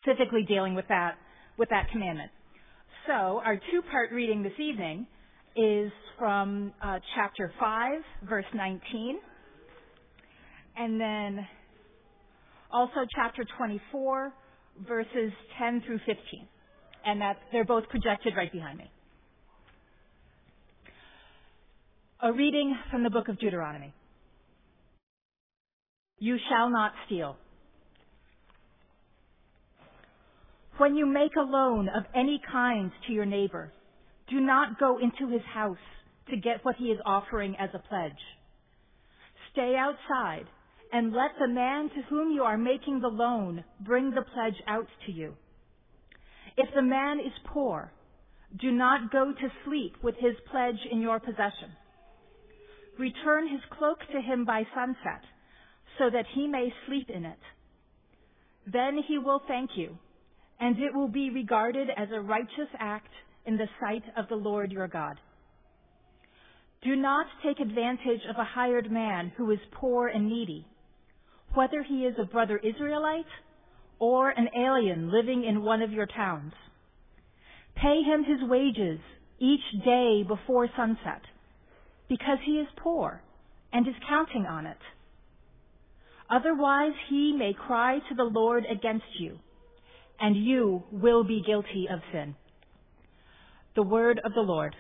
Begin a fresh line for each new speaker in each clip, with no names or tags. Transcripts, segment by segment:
specifically dealing with that commandment. So our two-part reading this evening is from chapter 5, verse 19, and then also chapter 24, verses 10 through 15. And they're both projected right behind me. A reading from the book of Deuteronomy. You shall not steal. When you make a loan of any kind to your neighbor, do not go into his house to get what he is offering as a pledge. Stay outside and let the man to whom you are making the loan bring the pledge out to you. If the man is poor, do not go to sleep with his pledge in your possession. Return his cloak to him by sunset, so that he may sleep in it. Then he will thank you, and it will be regarded as a righteous act in the sight of the Lord your God. Do not take advantage of a hired man who is poor and needy, whether he is a brother Israelite or an alien living in one of your towns. Pay him his wages each day before sunset, because he is poor and is counting on it. Otherwise he may cry to the Lord against you, and you will be guilty of sin. The word of the Lord.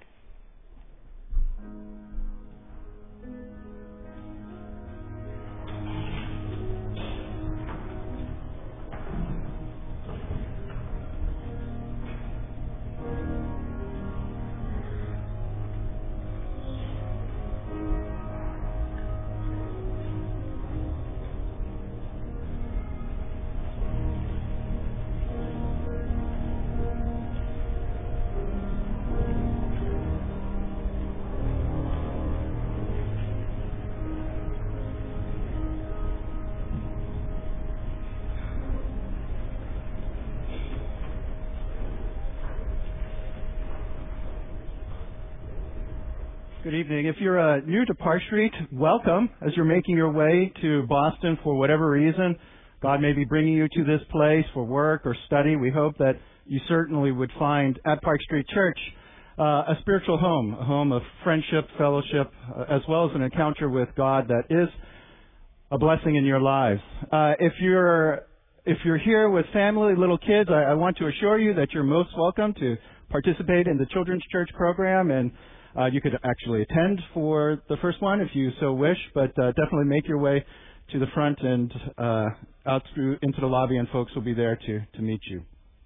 Good evening. If you're new to Park Street, welcome. As you're making your way to Boston for whatever reason, God may be bringing you to this place for work or study. We hope that you certainly would find at Park Street Church a spiritual home, a home of friendship, fellowship, as well as an encounter with God that is a blessing in your lives. If you're here with family, little kids, I want to assure you that you're most welcome to participate in the Children's Church program, and you could actually attend for the first one if you so wish, but definitely make your way to the front and out through into the lobby, and folks will be there to meet you.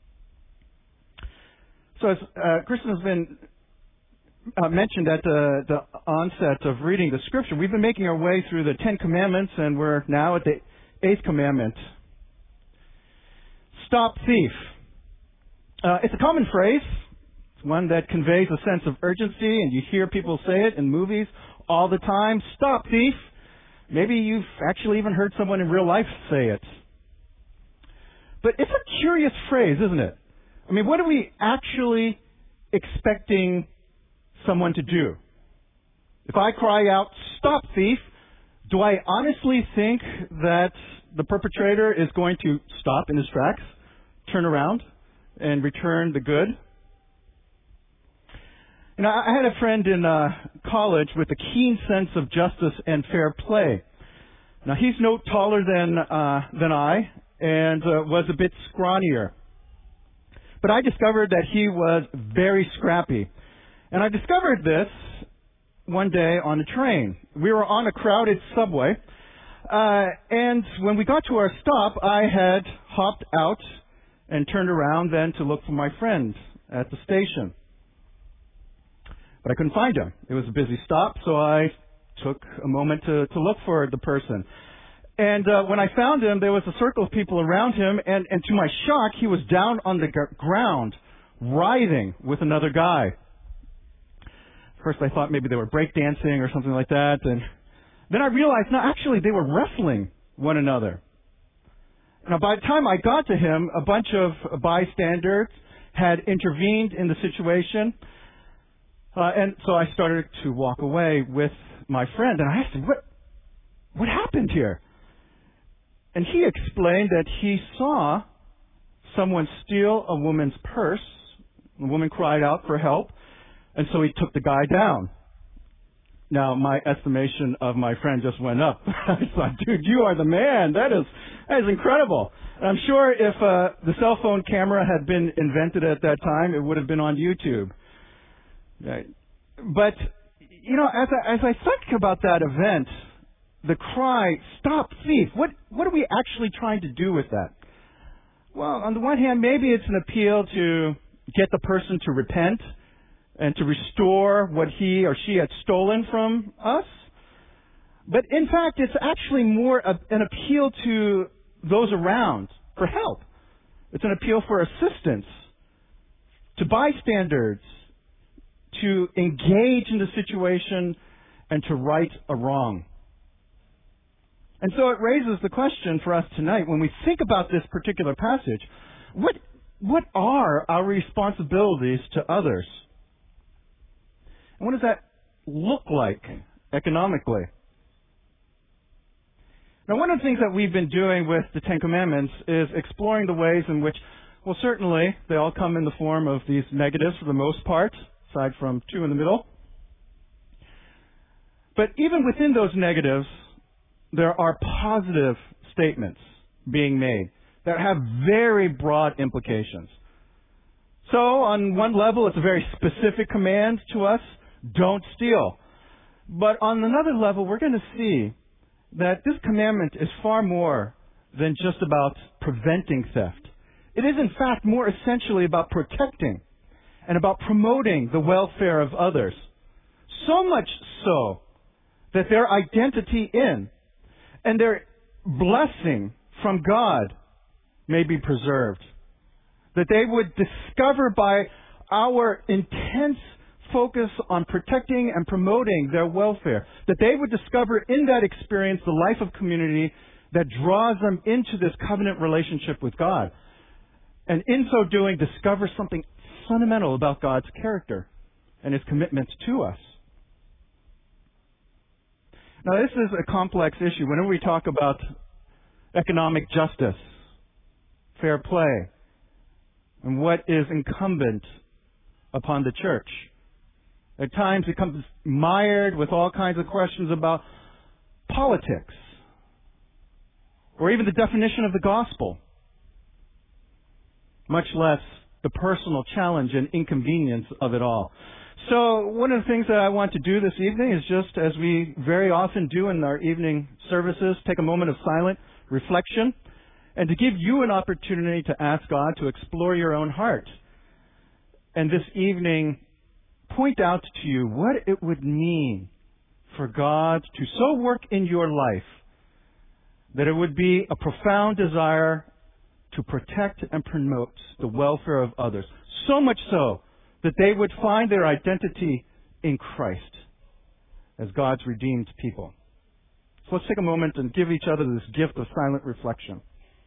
So as Kristen has been mentioned at the onset of reading the Scripture, we've been making our way through the Ten Commandments, and we're now at the Eighth Commandment. Stop thief. It's a common phrase. One that conveys a sense of urgency, and you hear people say it in movies all the time. Stop, thief. Maybe you've actually even heard someone in real life say it. But it's a curious phrase, isn't it? I mean, what are we actually expecting someone to do? If I cry out, stop, thief, do I honestly think that the perpetrator is going to stop in his tracks, turn around, and return the good? You know, I had a friend in college with a keen sense of justice and fair play. Now, he's no taller than I and was a bit scrawnier. But I discovered that he was very scrappy. And I discovered this one day on a train. We were on a crowded subway. And when we got to our stop, I had hopped out and turned around then to look for my friend at the station. But I couldn't find him. It was a busy stop, so I took a moment to look for the person. And when I found him, there was a circle of people around him, and to my shock, he was down on the ground, writhing with another guy. First I thought maybe they were breakdancing or something like that, and then I realized, no, actually they were wrestling one another. Now by the time I got to him, a bunch of bystanders had intervened in the situation. And so I started to walk away with my friend, and I asked him, what happened here? And he explained that he saw someone steal a woman's purse. The woman cried out for help, and so he took the guy down. Now, my estimation of my friend just went up. I thought, dude, you are the man. That is incredible. And I'm sure if the cell phone camera had been invented at that time, it would have been on YouTube. Right. But, you know, as I think about that event, the cry, "Stop thief," what are we actually trying to do with that? Well, on the one hand, maybe it's an appeal to get the person to repent and to restore what he or she had stolen from us. But in fact, it's actually more an appeal to those around for help. It's an appeal for assistance, to bystanders, to engage in the situation and to right a wrong. And so it raises the question for us tonight, when we think about this particular passage, what are our responsibilities to others? And what does that look like economically? Now, one of the things that we've been doing with the Ten Commandments is exploring the ways in which, well, certainly they all come in the form of these negatives for the most part, aside from two in the middle. But even within those negatives, there are positive statements being made that have very broad implications. So on one level, it's a very specific command to us: don't steal. But on another level, we're going to see that this commandment is far more than just about preventing theft. It is, in fact, more essentially about protecting and about promoting the welfare of others. So much so that their identity in and their blessing from God may be preserved. That they would discover by our intense focus on protecting and promoting their welfare, that they would discover in that experience the life of community that draws them into this covenant relationship with God. And in so doing, discover something fundamental about God's character and His commitments to us. Now, this is a complex issue. Whenever we talk about economic justice, fair play, and what is incumbent upon the church, at times it becomes mired with all kinds of questions about politics, or even the definition of the gospel, much less the personal challenge and inconvenience of it all. So one of the things that I want to do this evening is, just as we very often do in our evening services, take a moment of silent reflection and to give you an opportunity to ask God to explore your own heart. And this evening, point out to you what it would mean for God to so work in your life that it would be a profound desire to protect and promote the welfare of others. So much so that they would find their identity in Christ as God's redeemed people. So let's take a moment and give each other this gift of silent reflection.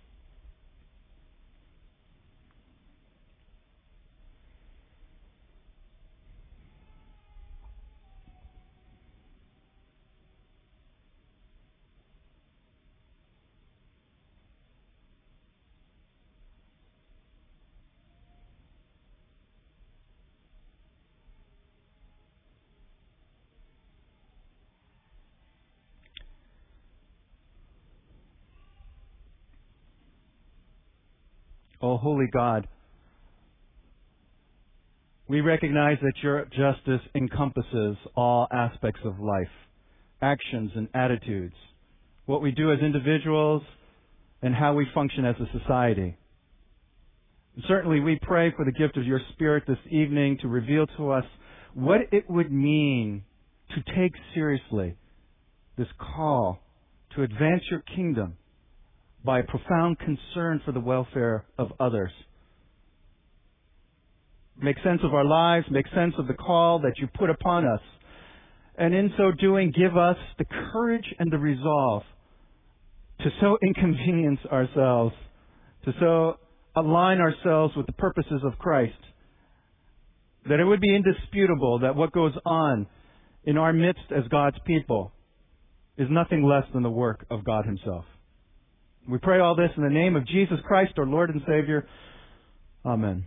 Oh, holy God, we recognize that your justice encompasses all aspects of life, actions and attitudes, what we do as individuals and how we function as a society. And certainly we pray for the gift of your Spirit this evening to reveal to us what it would mean to take seriously this call to advance your kingdom by a profound concern for the welfare of others. Make sense of our lives, make sense of the call that you put upon us, and in so doing, give us the courage and the resolve to so inconvenience ourselves, to so align ourselves with the purposes of Christ, that it would be indisputable that what goes on in our midst as God's people is nothing less than the work of God Himself. We pray all this in the name of Jesus Christ, our Lord and Savior. Amen.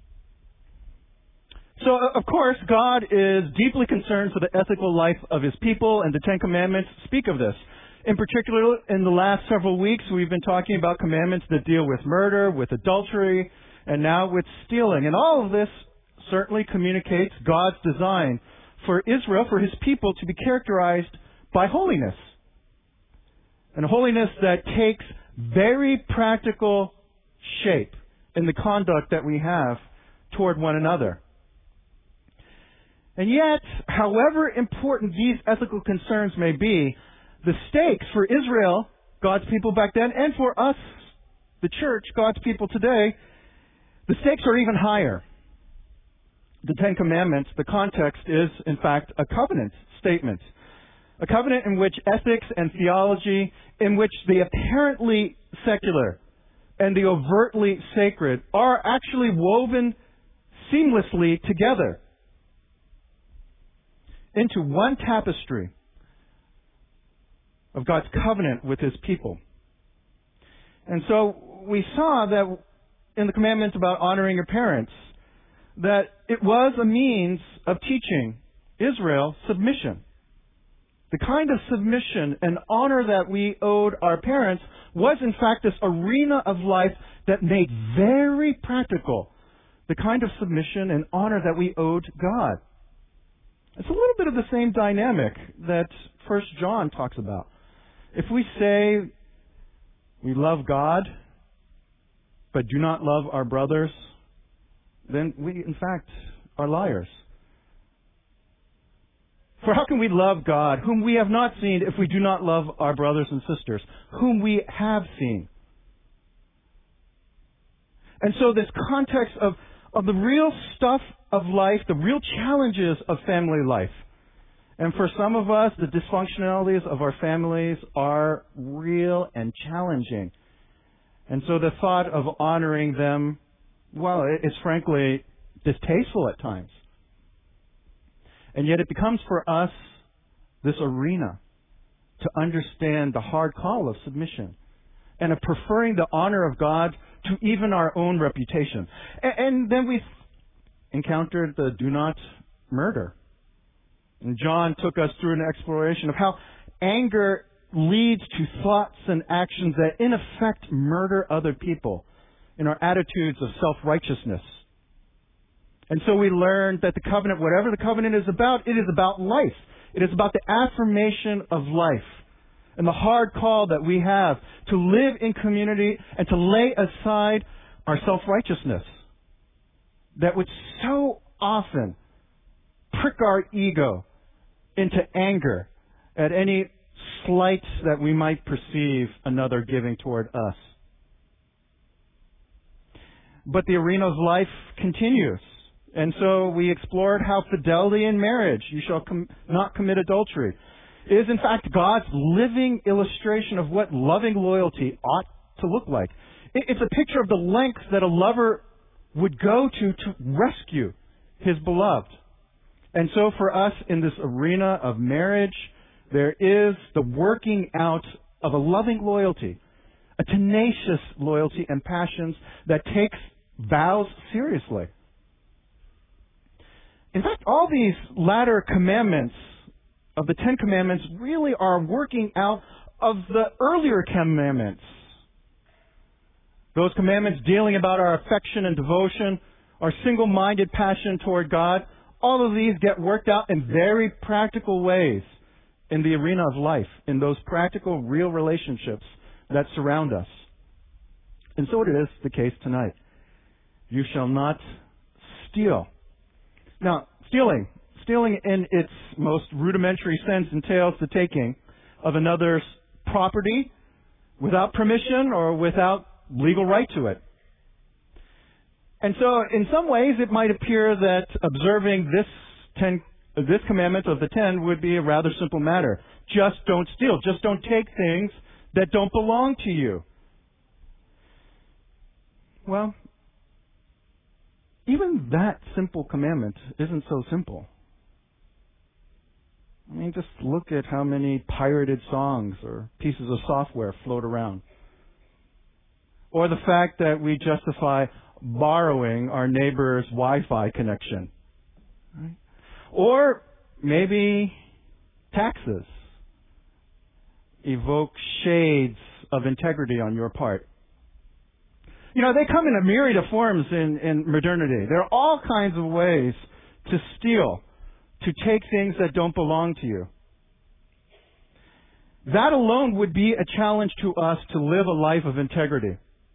So, of course, God is deeply concerned for the ethical life of His people, and the Ten Commandments speak of this. In particular, in the last several weeks, we've been talking about commandments that deal with murder, with adultery, and now with stealing. And all of this certainly communicates God's design for Israel, for His people, to be characterized by holiness. And holiness that takes very practical shape in the conduct that we have toward one another. And yet, however important these ethical concerns may be, the stakes for Israel, God's people back then, and for us, the church, God's people today, the stakes are even higher. The Ten Commandments, the context is, in fact, a covenant statement. A covenant in which ethics and theology, in which the apparently secular and the overtly sacred are actually woven seamlessly together into one tapestry of God's covenant with His people. And so we saw that in the commandment about honoring your parents, that it was a means of teaching Israel submission. The kind of submission and honor that we owed our parents was in fact this arena of life that made very practical the kind of submission and honor that we owed God. It's a little bit of the same dynamic that 1 John talks about. If we say we love God, but do not love our brothers, then we, in fact, are liars. For how can we love God, whom we have not seen, if we do not love our brothers and sisters, whom we have seen? And so this context of the real stuff of life, the real challenges of family life. And for some of us, the dysfunctionalities of our families are real and challenging. And so the thought of honoring them, well, it's frankly distasteful at times. And yet it becomes for us this arena to understand the hard call of submission and of preferring the honor of God to even our own reputation. And then we encountered the do not murder. And John took us through an exploration of how anger leads to thoughts and actions that in effect murder other people in our attitudes of self-righteousness. And so we learned that the covenant, whatever the covenant is about, it is about life. It is about the affirmation of life and the hard call that we have to live in community and to lay aside our self-righteousness that would so often prick our ego into anger at any slight that we might perceive another giving toward us. But the arena of life continues. And so we explored how fidelity in marriage, you shall not commit adultery, is in fact God's living illustration of what loving loyalty ought to look like. It's a picture of the lengths that a lover would go to rescue his beloved. And so for us in this arena of marriage, there is the working out of a loving loyalty, a tenacious loyalty and passions that takes vows seriously. In fact, all these latter commandments of the Ten Commandments really are working out of the earlier commandments. Those commandments dealing about our affection and devotion, our single-minded passion toward God, all of these get worked out in very practical ways in the arena of life, in those practical, real relationships that surround us. And so it is the case tonight. You shall not steal. Now, stealing in its most rudimentary sense entails the taking of another's property without permission or without legal right to it. And so, in some ways, it might appear that observing this commandment of the 10 would be a rather simple matter. Just don't steal. Just don't take things that don't belong to you. Well, even that simple commandment isn't so simple. I mean, just look at how many pirated songs or pieces of software float around. Or the fact that we justify borrowing our neighbor's Wi-Fi connection. Right? Or maybe taxes evoke shades of integrity on your part. You know, they come in a myriad of forms in modernity. There are all kinds of ways to steal, to take things that don't belong to you. That alone would be a challenge to us to live a life of integrity.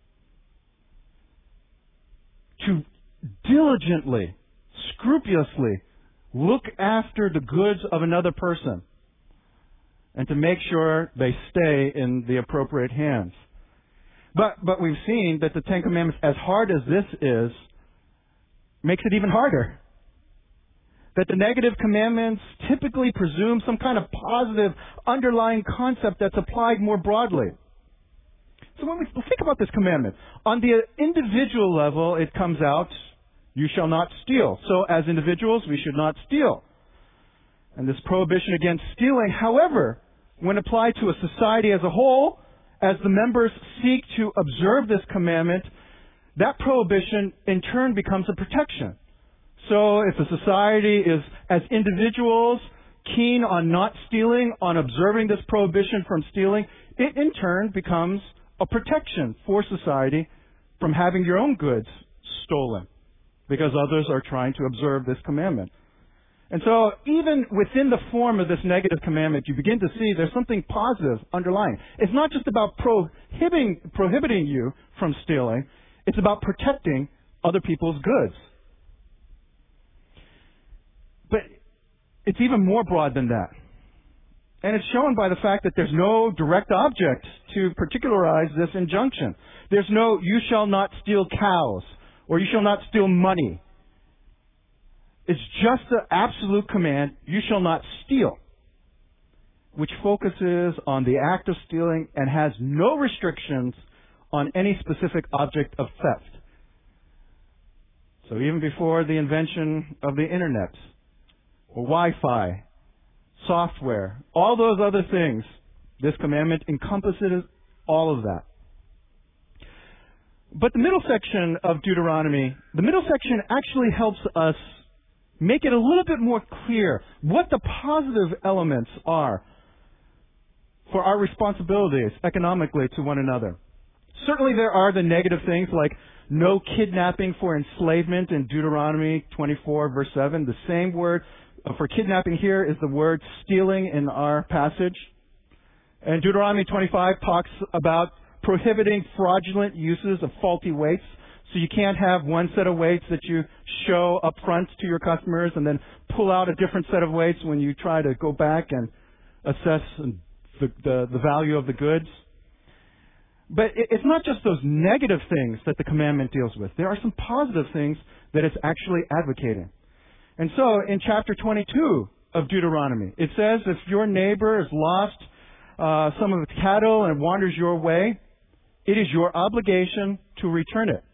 To diligently, scrupulously look after the goods of another person and to make sure they stay in the appropriate hands. But we've seen that the Ten Commandments, as hard as this is, makes it even harder. That the negative commandments typically presume some kind of positive underlying concept that's applied more broadly. So when we think about this commandment, on the individual level, it comes out, you shall not steal. So as individuals, we should not steal. And this prohibition against stealing, however, when applied to a society as a whole, as the members seek to observe this commandment, that prohibition in turn becomes a protection. So if a society is, as individuals, keen on not stealing, on observing this prohibition from stealing, it in turn becomes a protection for society from having your own goods stolen because others are trying to observe this commandment. And so even within the form of this negative commandment, you begin to see there's something positive underlying. It's not just about prohibiting you from stealing. It's about protecting other people's goods. But it's even more broad than that. And it's shown by the fact that there's no direct object to particularize this injunction. There's no, you shall not steal cows, or you shall not steal money. It's just the absolute command, you shall not steal, which focuses on the act of stealing and has no restrictions on any specific object of theft. So even before the invention of the internet, or Wi-Fi, software, all those other things, this commandment encompasses all of that. But the middle section of Deuteronomy, the middle section actually helps us make it a little bit more clear what the positive elements are for our responsibilities economically to one another. Certainly there are the negative things like no kidnapping for enslavement in Deuteronomy 24 verse 7. The same word for kidnapping here is the word stealing in our passage. And Deuteronomy 25 talks about prohibiting fraudulent uses of faulty weights. So you can't have one set of weights that you show up front to your customers and then pull out a different set of weights when you try to go back and assess the value of the goods. But it's not just those negative things that the commandment deals with. There are some positive things that it's actually advocating. And so in chapter 22 of Deuteronomy, it says if your neighbor has lost some of its cattle and wanders your way, it is your obligation to return it.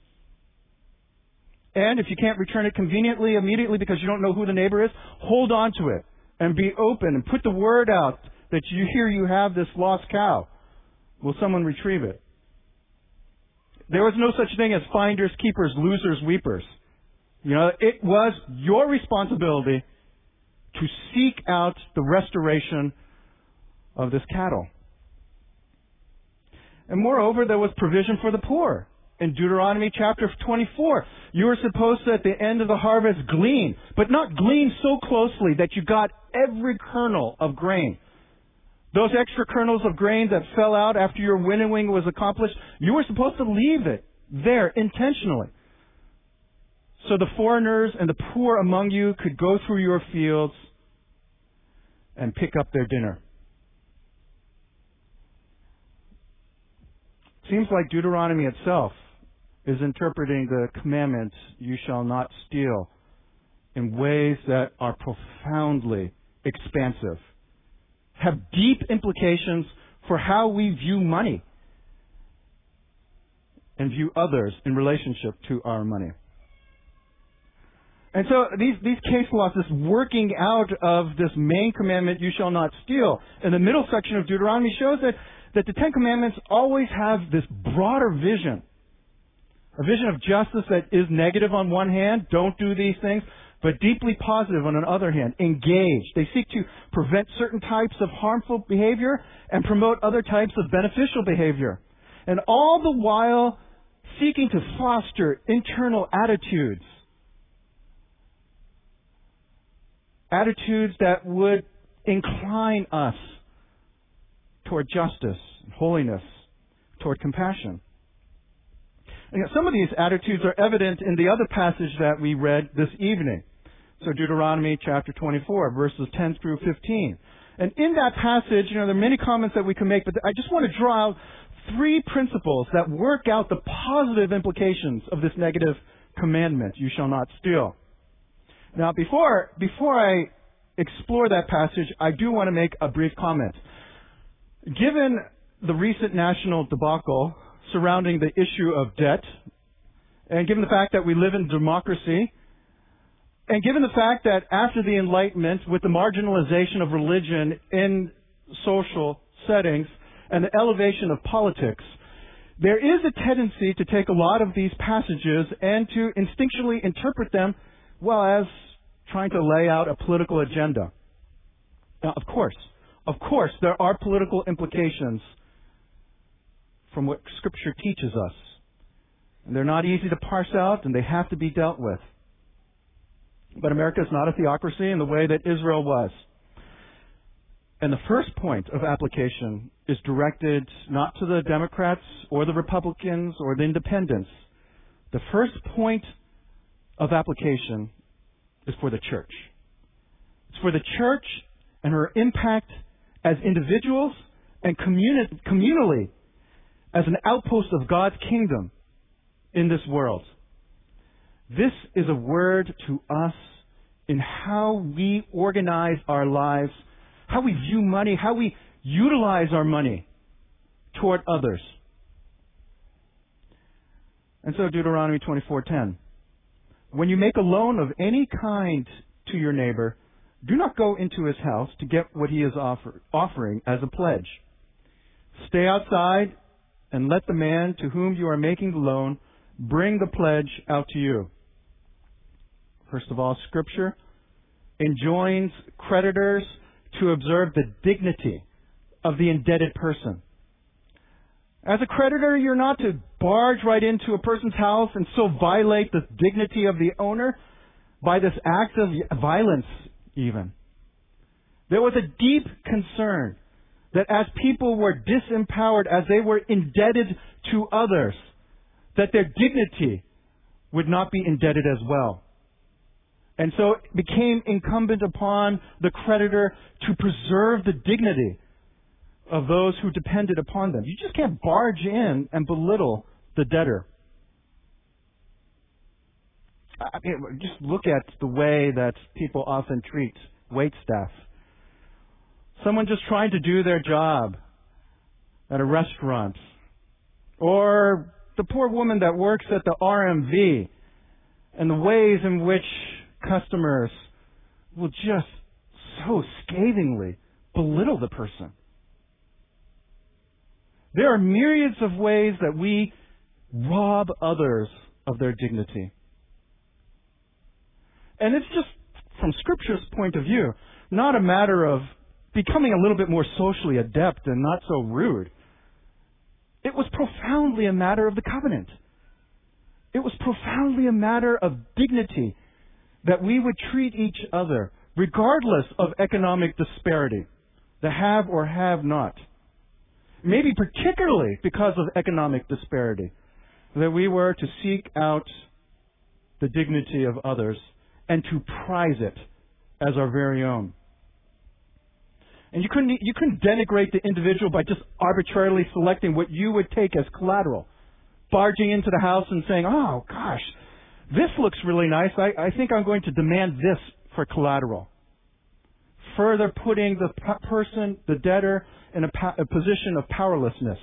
And if you can't return it conveniently, immediately, because you don't know who the neighbor is, hold on to it and be open and put the word out that you hear you have this lost cow. Will someone retrieve it? There was no such thing as finders, keepers, losers, weepers. You know, it was your responsibility to seek out the restoration of this cattle. And moreover, there was provision for the poor. In Deuteronomy chapter 24, you were supposed to, at the end of the harvest, glean, but not glean so closely that you got every kernel of grain. Those extra kernels of grain that fell out after your winnowing was accomplished, you were supposed to leave it there intentionally. So the foreigners and the poor among you could go through your fields and pick up their dinner. Seems like Deuteronomy itself is interpreting the commandment, you shall not steal, in ways that are profoundly expansive, have deep implications for how we view money and view others in relationship to our money. And so these case laws, this working out of this main commandment, you shall not steal, in the middle section of Deuteronomy shows that the Ten Commandments always have this broader vision A vision of justice that is negative on one hand, don't do these things, but deeply positive on the other hand, engage. They seek to prevent certain types of harmful behavior and promote other types of beneficial behavior. And all the while seeking to foster internal attitudes. Attitudes that would incline us toward justice, holiness, toward compassion. And some of these attitudes are evident in the other passage that we read this evening. So Deuteronomy chapter 24, verses 10 through 15. And in that passage, there are many comments that we can make, but I just want to draw out three principles that work out the positive implications of this negative commandment, you shall not steal. Now, before I explore that passage, I do want to make a brief comment. Given the recent national debacle surrounding the issue of debt, and given the fact that we live in democracy, and given the fact that after the Enlightenment, with the marginalization of religion in social settings and the elevation of politics, there is a tendency to take a lot of these passages and to instinctually interpret them, well, as trying to lay out a political agenda. Now, of course, there are political implications from what Scripture teaches us. And they're not easy to parse out, and they have to be dealt with. But America is not a theocracy in the way that Israel was. And the first point of application is directed not to the Democrats or the Republicans or the Independents. The first point of application is for the church. It's for the church and her impact as individuals and communally as an outpost of God's kingdom in this world. This is a word to us in how we organize our lives, how we view money, how we utilize our money toward others. And so Deuteronomy 24:10. When you make a loan of any kind to your neighbor, do not go into his house to get what he is offering as a pledge. Stay outside and let the man to whom you are making the loan bring the pledge out to you. First of all, Scripture enjoins creditors to observe the dignity of the indebted person. As a creditor, you're not to barge right into a person's house and so violate the dignity of the owner by this act of violence even. There was a deep concern that as people were disempowered, as they were indebted to others, that their dignity would not be indebted as well. And so it became incumbent upon the creditor to preserve the dignity of those who depended upon them. You just can't barge in and belittle the debtor. I mean, just look at the way that people often treat wait staff. Someone just trying to do their job at a restaurant, or the poor woman that works at the RMV, and the ways in which customers will just so scathingly belittle the person. There are myriads of ways that we rob others of their dignity. And it's just, from Scripture's point of view, not a matter of becoming a little bit more socially adept and not so rude. It was profoundly a matter of the covenant. It was profoundly a matter of dignity that we would treat each other, regardless of economic disparity, the have or have not. Maybe particularly because of economic disparity, that we were to seek out the dignity of others and to prize it as our very own. And you couldn't denigrate the individual by just arbitrarily selecting what you would take as collateral. Barging into the house and saying, oh gosh, this looks really nice. I think I'm going to demand this for collateral. Further putting the person, the debtor, in a position of powerlessness.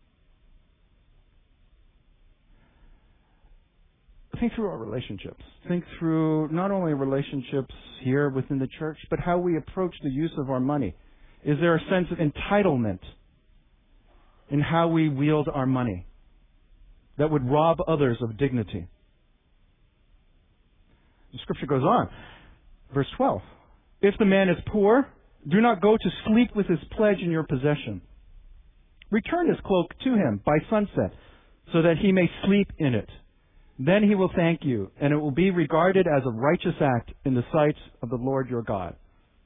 Think through our relationships. Think through not only relationships here within the church, but how we approach the use of our money. Is there a sense of entitlement in how we wield our money? that would rob others of dignity. The scripture goes on. Verse 12. If the man is poor, do not go to sleep with his pledge in your possession. Return his cloak to him by sunset, so that he may sleep in it. Then he will thank you, and it will be regarded as a righteous act in the sight of the Lord your God.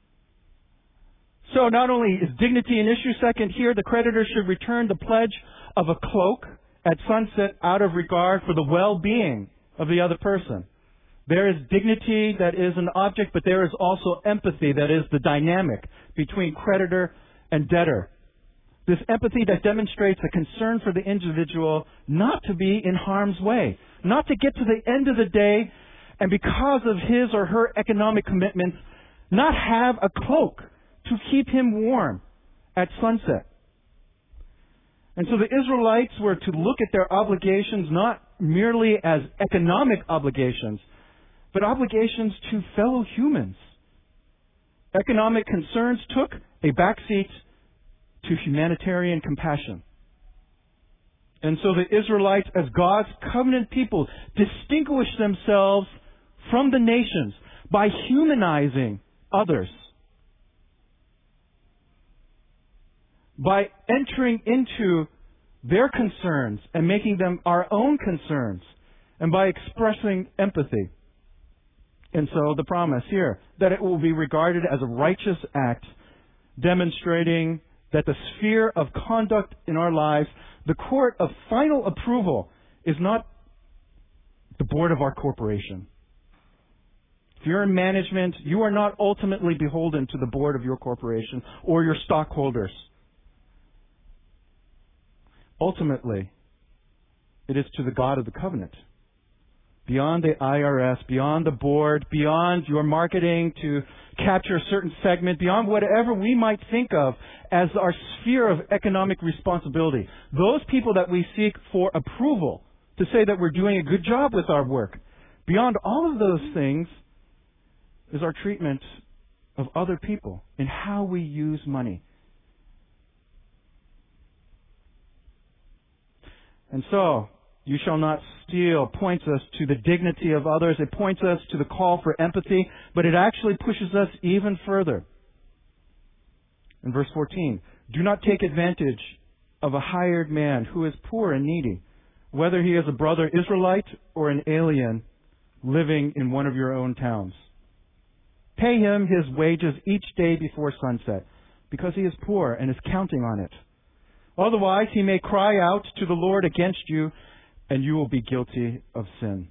So not only is dignity an issue, second, here the creditor should return the pledge of a cloak at sunset out of regard for the well-being of the other person. There is dignity that is an object, but there is also empathy that is the dynamic between creditor and debtor. This empathy that demonstrates a concern for the individual not to be in harm's way, not to get to the end of the day and because of his or her economic commitments, not have a cloak to keep him warm at sunset. And so the Israelites were to look at their obligations not merely as economic obligations, but obligations to fellow humans. Economic concerns took a backseat to humanitarian compassion. And so the Israelites, as God's covenant people, distinguished themselves from the nations by humanizing others, by entering into their concerns and making them our own concerns, and by expressing empathy. And so the promise here, that it will be regarded as a righteous act, demonstrating that the sphere of conduct in our lives, the court of final approval, is not the board of our corporation. If you're in management, you are not ultimately beholden to the board of your corporation or your stockholders. Ultimately, it is to the God of the covenant. Beyond the IRS, beyond the board, beyond your marketing to capture a certain segment, beyond whatever we might think of as our sphere of economic responsibility. Those people that we seek for approval to say that we're doing a good job with our work. Beyond all of those things is our treatment of other people and how we use money. And so, you shall not steal points us to the dignity of others. It points us to the call for empathy, but it actually pushes us even further. In verse 14, do not take advantage of a hired man who is poor and needy, whether he is a brother Israelite or an alien living in one of your own towns. Pay him his wages each day before sunset, because he is poor and is counting on it. Otherwise, he may cry out to the Lord against you, and you will be guilty of sin.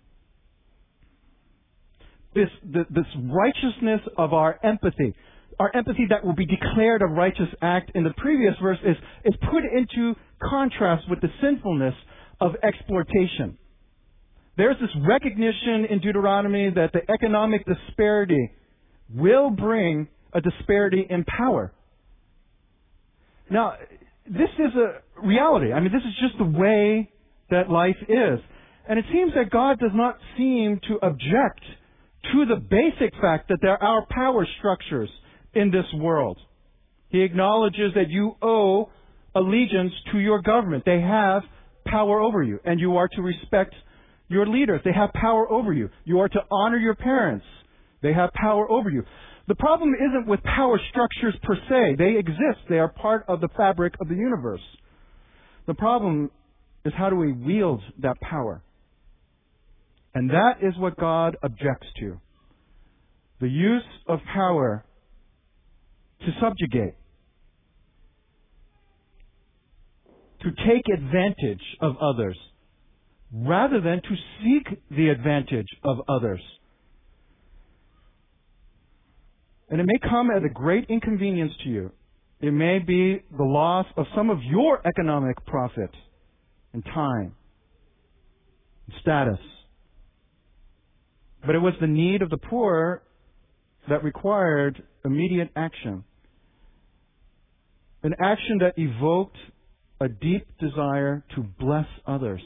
This righteousness of our empathy that will be declared a righteous act in the previous verse is put into contrast with the sinfulness of exploitation. There's this recognition in Deuteronomy that the economic disparity will bring a disparity in power. Now, this is a reality. I mean, this is just the way that life is. And it seems that God does not seem to object to the basic fact that there are power structures in this world. He acknowledges that you owe allegiance to your government. They have power over you, and you are to respect your leaders. They have power over you. You are to honor your parents. They have power over you. The problem isn't with power structures per se. They exist. They are part of the fabric of the universe. The problem is, how do we wield that power? And that is what God objects to. The use of power to subjugate, to take advantage of others, rather than to seek the advantage of others. And it may come at a great inconvenience to you. It may be the loss of some of your economic profit and time and status. But it was the need of the poor that required immediate action. An action that evoked a deep desire to bless others,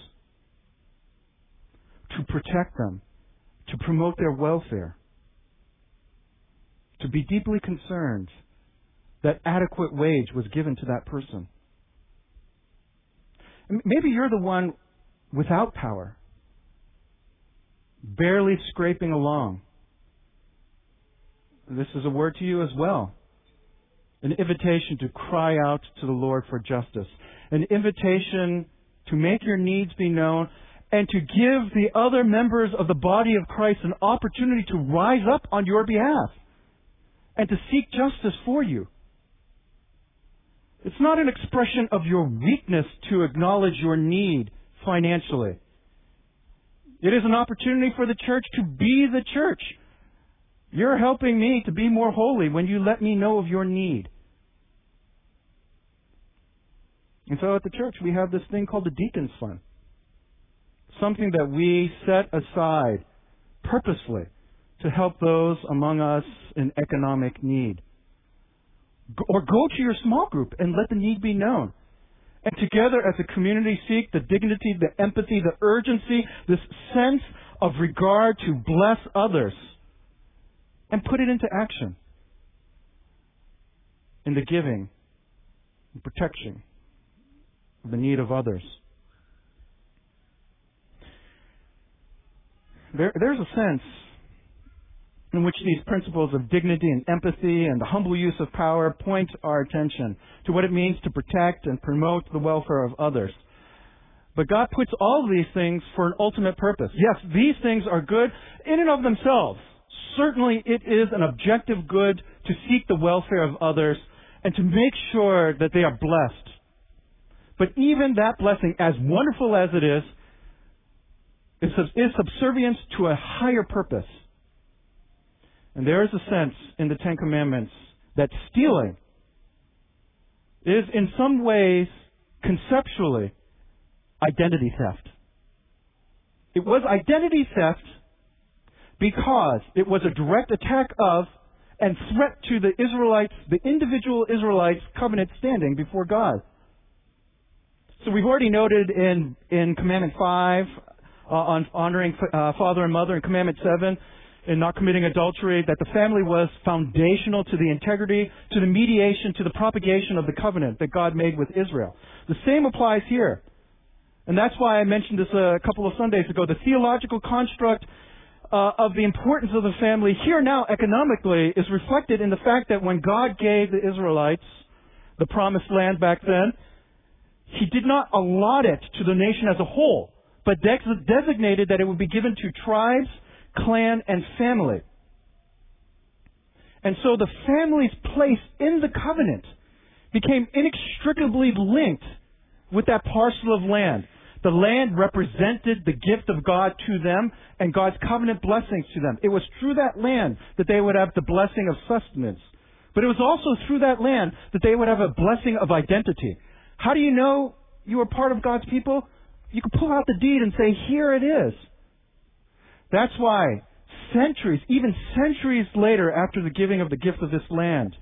to protect them, to promote their welfare, to be deeply concerned that adequate wage was given to that person. Maybe you're the one without power, barely scraping along. This is a word to you as well. An invitation to cry out to the Lord for justice. An invitation to make your needs be known and to give the other members of the body of Christ an opportunity to rise up on your behalf and to seek justice for you. It's not an expression of your weakness to acknowledge your need financially. It is an opportunity for the church to be the church. You're helping me to be more holy when you let me know of your need. And so at the church we have this thing called the Deacon's Fund. Something that we set aside purposefully to help those among us in economic need. Or go to your small group and let the need be known. And together as a community seek the dignity, the empathy, the urgency, this sense of regard to bless others and put it into action in the giving and protection of the need of others. There's a sense in which these principles of dignity and empathy and the humble use of power point our attention to what it means to protect and promote the welfare of others. But God puts all of these things for an ultimate purpose. Yes, these things are good in and of themselves. Certainly it is an objective good to seek the welfare of others and to make sure that they are blessed. But even that blessing, as wonderful as it is subservient to a higher purpose. And there is a sense in the Ten Commandments that stealing is in some ways, conceptually, identity theft. It was identity theft because it was a direct attack of and threat to the Israelites, the individual Israelites' covenant standing before God. So we've already noted in Commandment 5 on honoring father and mother, and Commandment 7 in not committing adultery, that the family was foundational to the integrity, to the mediation, to the propagation of the covenant that God made with Israel. The same applies here. And that's why I mentioned this a couple of Sundays ago. The theological construct of the importance of the family here now economically is reflected in the fact that when God gave the Israelites the promised land back then, He did not allot it to the nation as a whole, but designated that it would be given to tribes, clan, and family. And so the family's place in the covenant became inextricably linked with that parcel of land. The land represented the gift of God to them and God's covenant blessings to them. It was through that land that they would have the blessing of sustenance. But it was also through that land that they would have a blessing of identity. How do you know you are part of God's people? You can pull out the deed and say, here it is. That's why centuries, even centuries later after the giving of the gift of this land,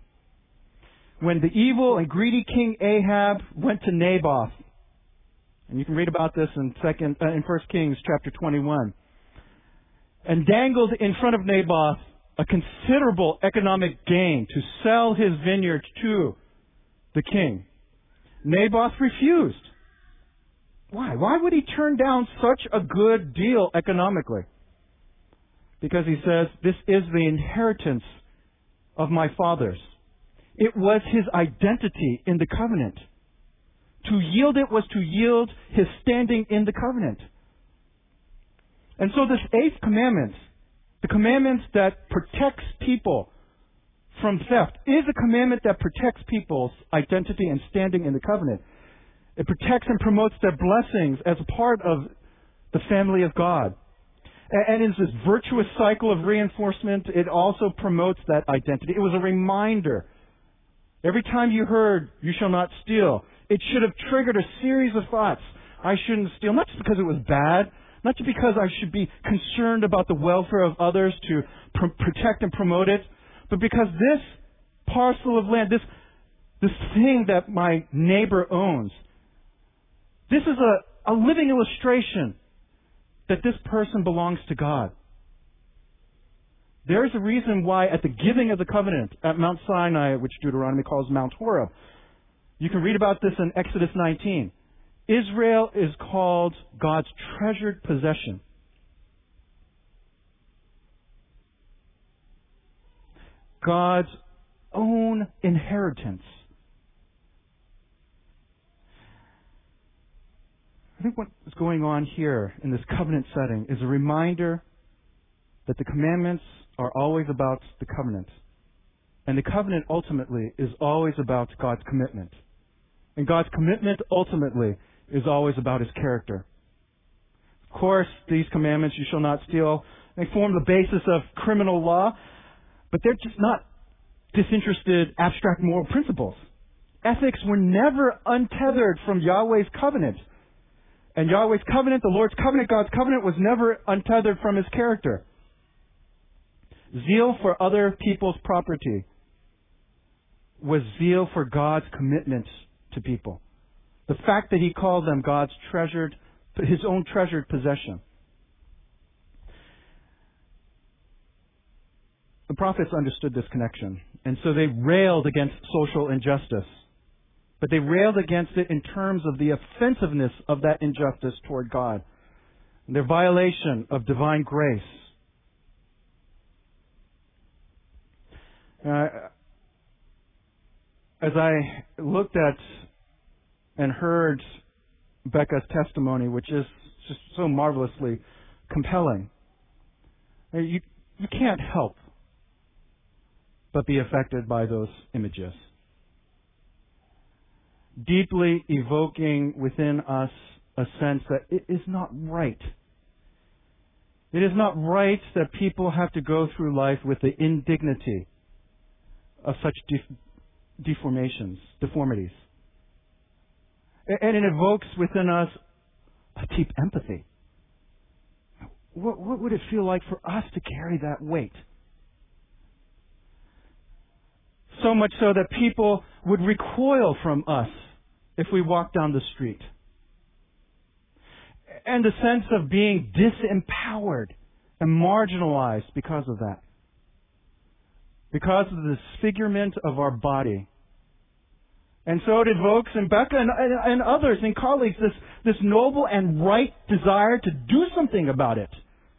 when the evil and greedy King Ahab went to Naboth, and you can read about this in 1 Kings chapter 21, and dangled in front of Naboth a considerable economic gain to sell his vineyard to the king. Naboth refused. Why? Why would he turn down such a good deal economically? Because he says, this is the inheritance of my fathers. It was his identity in the covenant. To yield it was to yield his standing in the covenant. And so this eighth commandment, the commandment that protects people from theft, is a commandment that protects people's identity and standing in the covenant. It protects and promotes their blessings as a part of the family of God. And in this virtuous cycle of reinforcement, it also promotes that identity. It was a reminder. Every time you heard, you shall not steal, it should have triggered a series of thoughts. I shouldn't steal, not just because it was bad, not just because I should be concerned about the welfare of others to protect and promote it, but because this parcel of land, this thing that my neighbor owns, this is a living illustration that this person belongs to God. There is a reason why at the giving of the covenant at Mount Sinai, which Deuteronomy calls Mount Horeb, you can read about this in Exodus 19. Israel is called God's treasured possession. God's own inheritance. I think what is going on here in this covenant setting is a reminder that the commandments are always about the covenant. And the covenant ultimately is always about God's commitment. And God's commitment ultimately is always about His character. Of course, these commandments, you shall not steal, they form the basis of criminal law, but they're just not disinterested, abstract moral principles. Ethics were never untethered from Yahweh's covenant. And Yahweh's covenant, the Lord's covenant, God's covenant, was never untethered from His character. Zeal for other people's property was zeal for God's commitment to people. The fact that He called them God's treasured, His own treasured possession. The prophets understood this connection, and so they railed against social injustice. But they railed against it in terms of the offensiveness of that injustice toward God, and their violation of divine grace. As I looked at and heard Becca's testimony, which is just so marvelously compelling, you can't help but be affected by those images. Deeply evoking within us a sense that it is not right. It is not right that people have to go through life with the indignity of such deformities. And it evokes within us a deep empathy. What would it feel like for us to carry that weight? So much so that people would recoil from us if we walk down the street. And the sense of being disempowered and marginalized because of that. Because of the disfigurement of our body. And so it evokes in Becca and others and colleagues this noble and right desire to do something about it.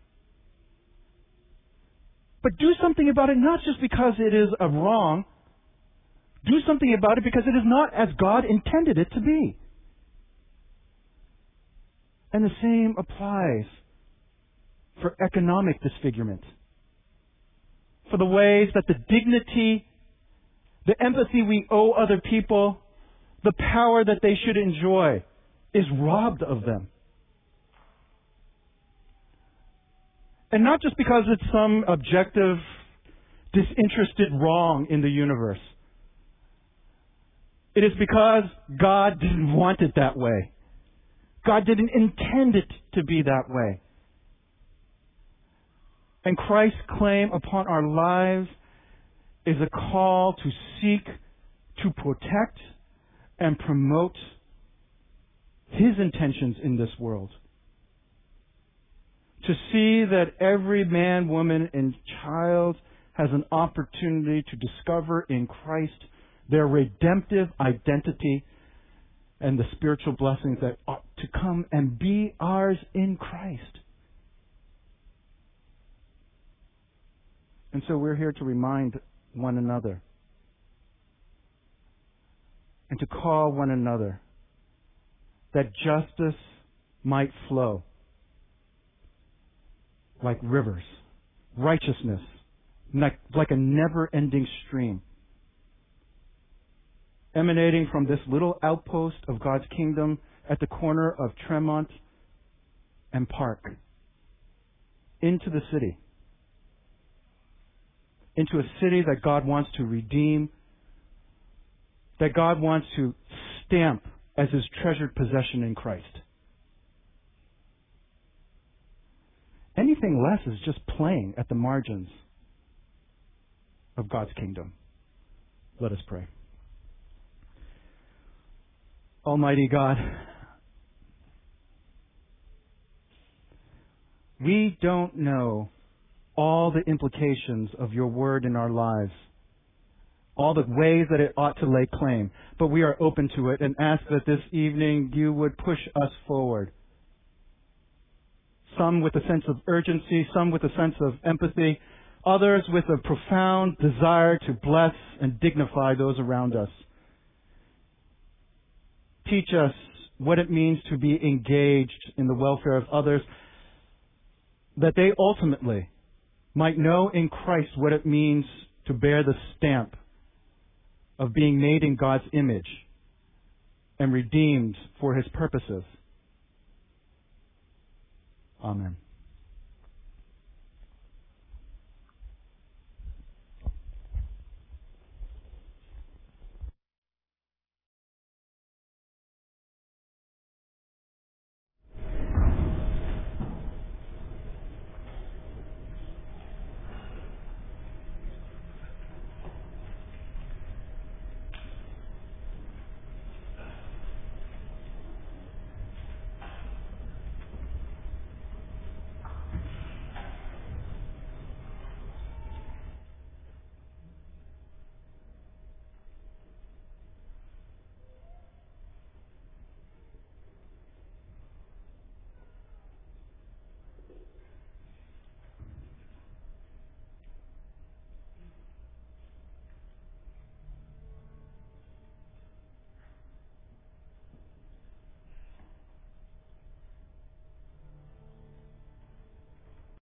But do something about it not just because it is a wrong. Do something about it because it is not as God intended it to be. And the same applies for economic disfigurement. For the ways that the dignity, the empathy we owe other people, the power that they should enjoy is robbed of them. And not just because it's some objective, disinterested wrong in the universe. It is because God didn't want it that way. God didn't intend it to be that way. And Christ's claim upon our lives is a call to seek, to protect, and promote His intentions in this world. To see that every man, woman, and child has an opportunity to discover in Christ their redemptive identity and the spiritual blessings that ought to come and be ours in Christ. And so we're here to remind one another and to call one another that justice might flow like rivers, righteousness like a never-ending stream, emanating from this little outpost of God's kingdom at the corner of Tremont and Park into the city. Into a city that God wants to redeem, that God wants to stamp as His treasured possession in Christ. Anything less is just playing at the margins of God's kingdom. Let us pray. Almighty God, we don't know all the implications of your word in our lives all the ways that it ought to lay claim. But we are open to it and ask that this evening you would push us forward. Some with a sense of urgency, some with a sense of empathy, others with a profound desire to bless and dignify those around us. Teach us what it means to be engaged in the welfare of others, that they ultimately might know in Christ what it means to bear the stamp of being made in God's image and redeemed for His purposes. Amen.